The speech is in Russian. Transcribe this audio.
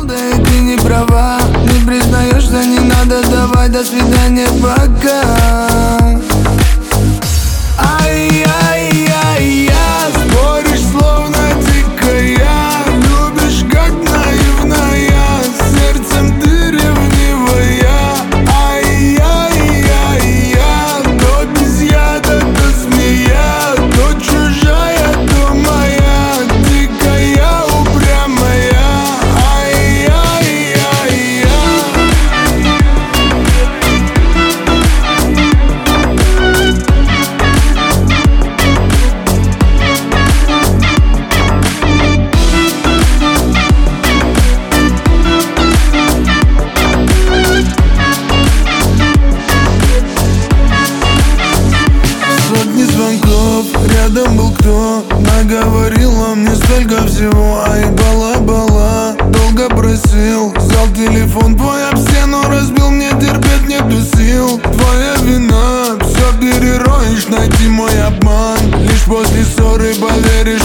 да и ты не права. Не признаешься, не надо, давай, до свидания, пока. Ай-яй-яй-я, споришь, словно дикая. Любишь, как наивная, сердцем ты ревнивая. Ай-яй-яй-я, то без яда, то змея, то чужая, то моя, дикая, упрямая. Ай-яй-яй-я. Сотни звонков, рядом был кто? Наговорила мне столько всего, ай, бала-бала. Долго просил, взял телефон твой об стену, разбил, мне терпеть нету сил. Твоя вина, все перероешь, найти мой обман. Лишь после ссоры поверишь,